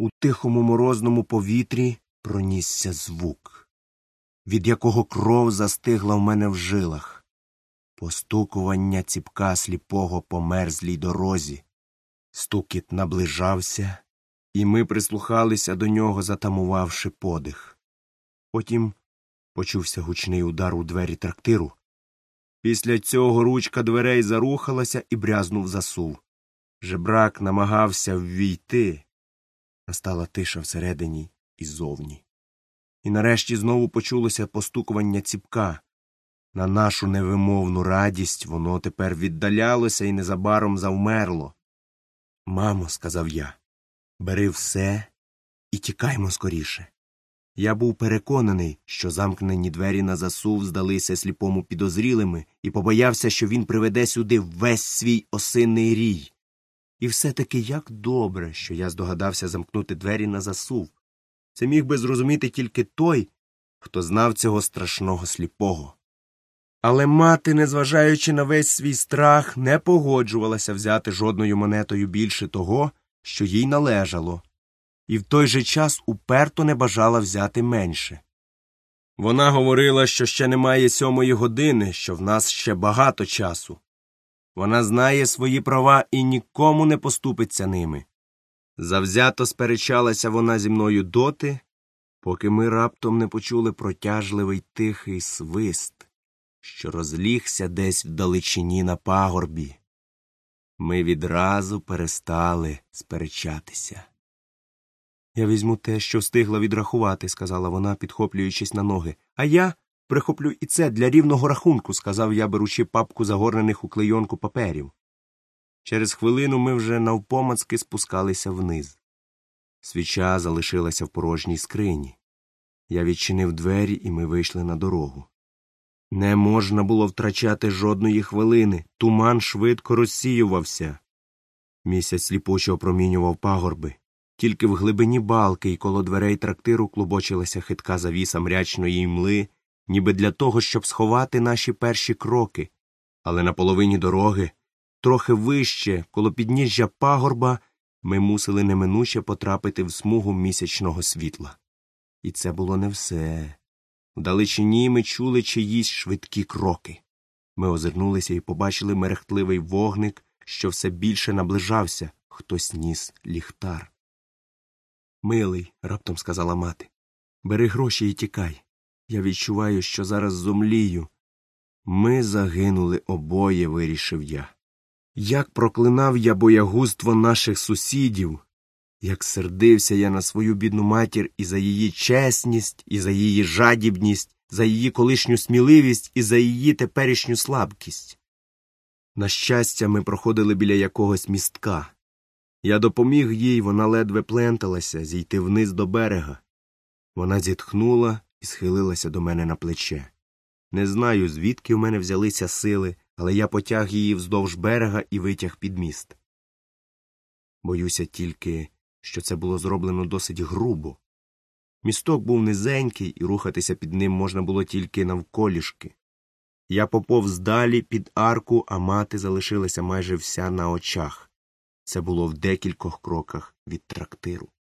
У тихому морозному повітрі пронісся звук, від якого кров застигла в мене в жилах. Постукування ціпка сліпого по мерзлій дорозі. Стукіт наближався, і ми прислухалися до нього, затамувавши подих. Потім почувся гучний удар у двері трактиру. Після цього ручка дверей зарухалася і брязнув засув. Жебрак намагався ввійти. Настала тиша всередині і зовні. І нарешті знову почулося постукування ціпка. На нашу невимовну радість воно тепер віддалялося і незабаром завмерло. «Мамо», – сказав я, – «бери все і тікаймо скоріше». Я був переконаний, що замкнені двері на засув здалися сліпому підозрілими, і побоявся, що він приведе сюди весь свій осинний рій. І все-таки як добре, що я здогадався замкнути двері на засув. Це міг би зрозуміти тільки той, хто знав цього страшного сліпого. Але мати, незважаючи на весь свій страх, не погоджувалася взяти жодною монетою більше того, що їй належало, і в той же час уперто не бажала взяти менше. Вона говорила, що ще немає 7-ї години, що в нас ще багато часу. Вона знає свої права і нікому не поступиться ними. Завзято сперечалася вона зі мною доти, поки ми раптом не почули протяжливий тихий свист, що розлігся десь вдалечині на пагорбі. Ми відразу перестали сперечатися. «Я візьму те, що встигла відрахувати», – сказала вона, підхоплюючись на ноги. «А я прихоплю і це для рівного рахунку», – сказав я, беручи папку загорнених у клейонку паперів. Через хвилину ми вже навпомацки спускалися вниз. Свіча залишилася в порожній скрині. Я відчинив двері, і ми вийшли на дорогу. Не можна було втрачати жодної хвилини. Туман швидко розсіювався. Місяць сліпуче опромінював пагорби. Тільки в глибині балки й коло дверей трактиру клубочилася хитка завіса мрячної мли, ніби для того, щоб сховати наші перші кроки. Але на половині дороги, трохи вище, коло підніжжя пагорба, ми мусили неминуче потрапити в смугу місячного світла. І це було не все. Вдалечині ми чули чиїсь швидкі кроки. Ми озирнулися і побачили мерехтливий вогник, що все більше наближався. Хтось ніс ліхтар. «Милий», – раптом сказала мати, – «бери гроші і тікай. Я відчуваю, що зараз зомлію». «Ми загинули обоє», – вирішив я. Як проклинав я боягузтво наших сусідів, як сердився я на свою бідну матір і за її чесність, і за її жадібність, за її колишню сміливість і за її теперішню слабкість. На щастя, ми проходили біля якогось містка. Я допоміг їй, вона ледве пленталася, зійти вниз до берега. Вона зітхнула і схилилася до мене на плече. Не знаю, звідки в мене взялися сили, але я потяг її вздовж берега і витяг під міст. Боюся тільки, що це було зроблено досить грубо. Місток був низенький, і рухатися під ним можна було тільки навколішки. Я поповз далі під арку, а мати залишилася майже вся на очах. Це було в декількох кроках від трактиру.